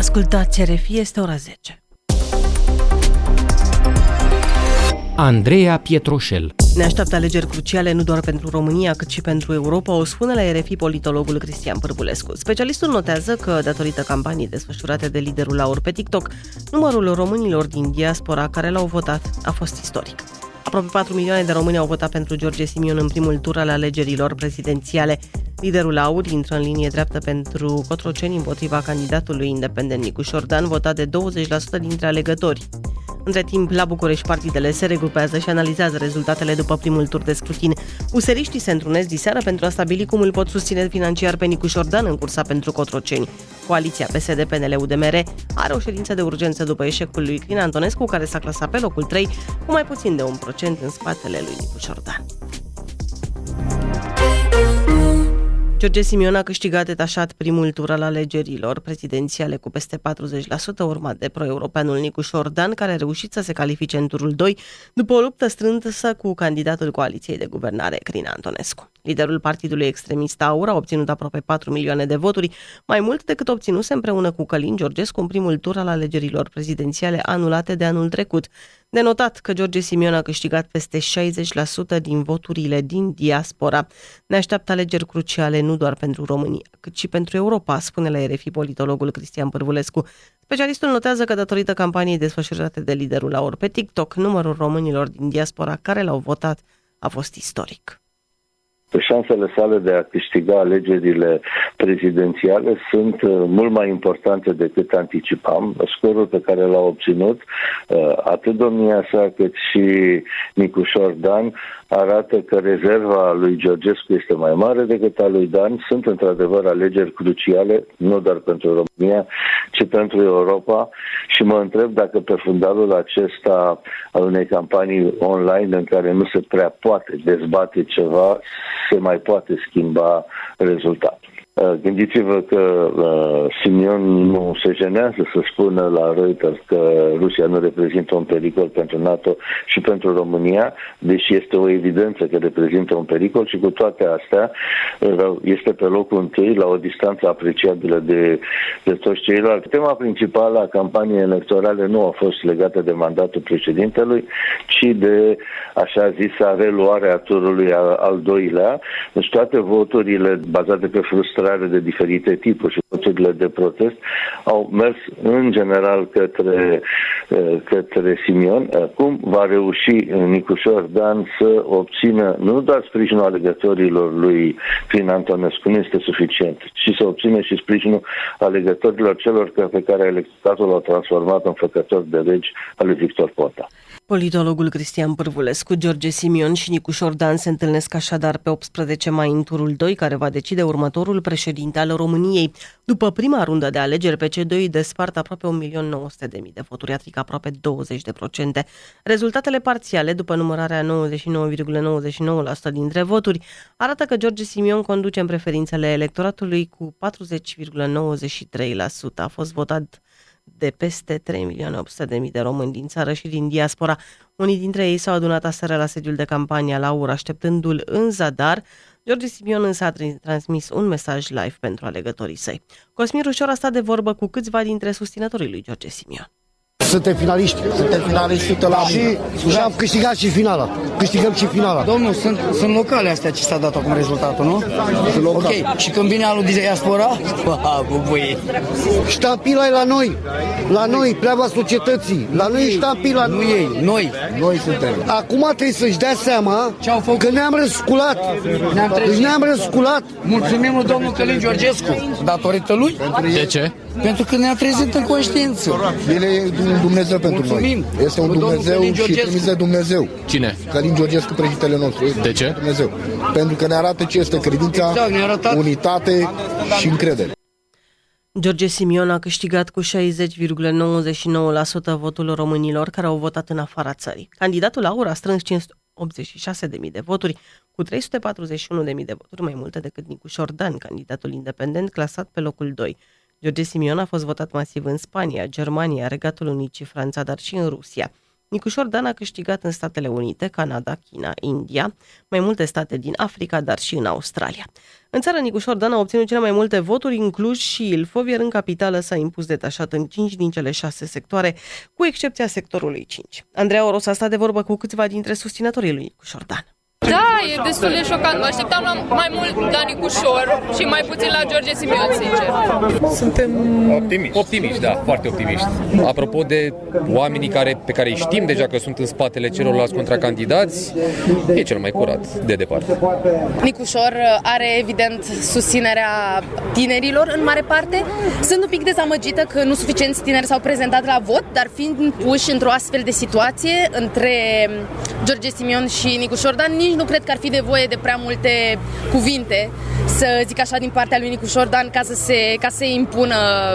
Ascultați RFI, este ora 10. Andreea Pietroșel. Ne așteaptă alegeri cruciale nu doar pentru România, cât și pentru Europa, o spune la RFI politologul Cristian Pârvulescu. Specialistul notează că, datorită campaniei desfășurate de liderul Laur pe TikTok, numărul românilor din diaspora care l-au votat a fost istoric. Aproape 4 milioane de români au votat pentru George Simion în primul tur al alegerilor prezidențiale. Liderul Laur intră în linie dreaptă pentru Cotroceni împotriva candidatului independent Nicușor Dan, votat de 20% dintre alegători. Între timp, la București, partidele se regrupează și analizează rezultatele după primul tur de scrutin. Useriștii se întrunesc diseară pentru a stabili cum îl pot susține financiar pe Nicușor Dan în cursa pentru Cotroceni. Coaliția PSD-PNL-UDMR are o ședință de urgență după eșecul lui Crin Antonescu, care s-a clasat pe locul 3, cu mai puțin de 1% în spatele lui Nicușor Dan. George Simion a câștigat detașat primul tur al alegerilor prezidențiale cu peste 40%, urmat de pro-europeanul Nicușor Dan, care a reușit să se califice în turul 2 după o luptă strânsă cu candidatul coaliției de guvernare, Crin Antonescu. Liderul partidului extremist AUR a obținut aproape 4 milioane de voturi, mai mult decât obținuse împreună cu Călin Georgescu în primul tur al alegerilor prezidențiale anulate de anul trecut. De notat că George Simion a câștigat peste 60% din voturile din diaspora. Ne așteaptă alegeri cruciale nu doar pentru România, cât și pentru Europa, spune la RFI politologul Cristian Pârvulescu. Specialistul notează că, datorită campaniei desfășurate de liderul Laur pe TikTok, numărul românilor din diaspora care l-au votat a fost istoric. Șansele sale de a câștiga alegerile prezidențiale sunt mult mai importante decât anticipam. Scorul pe care l-a obținut atât domnia sa cât și Nicușor Dan arată că rezerva lui Georgescu este mai mare decât a lui Dan. Sunt într-adevăr alegeri cruciale, nu doar pentru România, ci pentru Europa, și mă întreb dacă pe fundalul acesta al unei campanii online în care nu se prea poate dezbate ceva, se mai poate schimba rezultatul. Gândiți-vă că Simion nu se jenează să spună la Reuters că Rusia nu reprezintă un pericol pentru NATO și pentru România, deși este o evidență că reprezintă un pericol, și cu toate astea este pe locul întâi, la o distanță apreciabilă de toți ceilalți. Tema principală a campaniei electorale nu a fost legată de mandatul președintelui, ci de așa zisa reluare a turului al doilea. Deci toate voturile bazate pe frustrare de diferite tipuri și voturile de protest au mers în general către Simion. Cum va reuși Nicușor Dan să obțină nu doar sprijinul alegătorilor lui Crin Antonescu, nu este suficient, ci să obțină și sprijinul alegătorilor celor pe care electoratul l-au transformat în făcători de legi al lui Victor Ponta. Politologul Cristian Pârvulescu. George Simion și Nicușor Dan se întâlnesc așadar pe 18 mai în turul 2, care va decide următorul președinte al României. După prima rundă de alegeri, PC2 despart aproape 1.900.000 de voturi, adică aproape 20%. Rezultatele parțiale, după numărarea 99,99% dintre voturi, arată că George Simion conduce în preferințele electoratului cu 40,93%. A fost votat de peste 3.800.000 de români din țară și din diaspora. Unii dintre ei s-au adunat aseară la sediul de campanie al AUR, așteptându-l în zadar. George Simion însă a transmis un mesaj live pentru alegătorii săi. Cosmin Rușor a stat de vorbă cu câțiva dintre susținătorii lui George Simion. Suntem finaliști. Suntem finaliști și am câștigat și finala. Câștigăm și finala. Domnul, sunt locale astea ce s-a dat acum rezultatul, nu? Ok. Și când vine anul diaspora? Ștampila e la noi. La noi, treaba societății. La noi e ștampila. Nu ei, noi suntem. Acum trebuie să-și dea seama că ne-am răsculat. Ne-am răsculat. Mulțumim lui domnul Călin Georgescu. Datorită lui? De ce? Pentru că ne-a trezit în conștiință. El e Dumnezeu pentru noi. Este un Dumnezeu și trimis de Dumnezeu. Cine? Călin Georgescu, președintele nostru. De ce? Dumnezeu. Pentru că ne arată ce este credința, unitate și încredere. George Simion a câștigat cu 60,99% votul românilor care au votat în afara țării. Candidatul AUR a strâns 586.000 de voturi, cu 341.000 de voturi mai multe decât Nicușor Dan, candidatul independent clasat pe locul 2. George Simion a fost votat masiv în Spania, Germania, Regatul Unit și Franța, dar și în Rusia. Nicușor Dan a câștigat în Statele Unite, Canada, China, India, mai multe state din Africa, dar și în Australia. În țară, Nicușor Dan a obținut cele mai multe voturi în Cluj și Ilfov, iar în capitală s-a impus detașat în 5 din cele 6 sectoare, cu excepția sectorului 5. Andreea Oros a stat de vorbă cu câțiva dintre susținătorii lui Nicușor Dan. Da, e destul de șocant. Mă așteptam la mai mult la Nicușor și mai puțin la George Simion, sincer. Suntem optimiști, da, foarte optimiști. Apropo de oamenii pe care îi știm deja că sunt în spatele celorlalți contracandidați, e cel mai curat, de departe. Nicușor are, evident, susținerea tinerilor în mare parte. Sunt un pic dezamăgită că nu suficienți tineri s-au prezentat la vot, dar fiind puși într-o astfel de situație între George Simion și Nicușor Dan, nici nu cred că ar fi nevoie de prea multe cuvinte, să zic așa, din partea lui Nicușor Dan ca să se impună.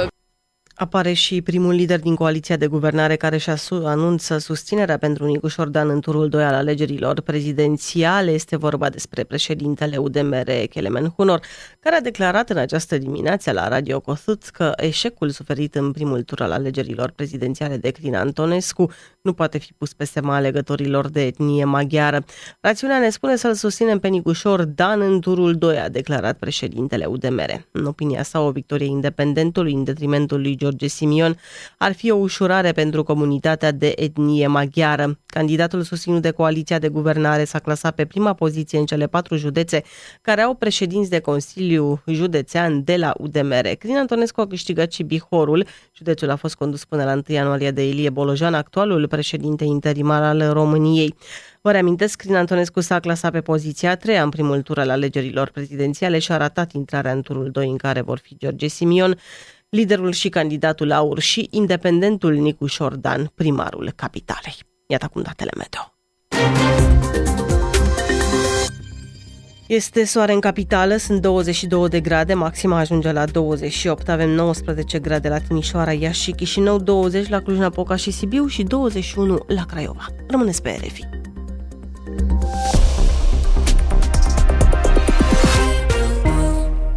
Apare și primul lider din coaliția de guvernare care și anunță susținerea pentru Nicușor Dan în turul 2 al alegerilor prezidențiale. Este vorba despre președintele UDMR, Kelemen Hunor, care a declarat în această dimineață la Radio Kossuth că eșecul suferit în primul tur al alegerilor prezidențiale de Crin Antonescu nu poate fi pus pe seama alegătorilor de etnie maghiară. Rațiunea ne spune să-l susținem pe Nicușor Dan în turul 2, a declarat președintele UDMR. În opinia sa, o victorie independentului în detrimentul lui George Simion ar fi o ușurare pentru comunitatea de etnie maghiară. Candidatul susținut de coaliția de guvernare s-a clasat pe prima poziție în cele 4 județe care au președinți de Consiliu Județean de la UDMR. Crin Antonescu a câștigat și Bihorul. Județul a fost condus până la 1 ianuarie de Ilie Bolojan, actualul președinte interimar al României. Vă reamintesc, Crin Antonescu s-a clasat pe poziția 3 în primul tur al alegerilor prezidențiale și a ratat intrarea în turul 2 în care vor fi George Simion, liderul și candidatul AUR, și independentul Nicușor Dan, primarul capitalei. Iată acum datele meteo. Este soare în capitală, sunt 22 de grade, maxima ajunge la 28, avem 19 grade la Timișoara, Iași și Chișinău, 20 la Cluj-Napoca și Sibiu și 21 la Craiova. Rămâneți pe RFI.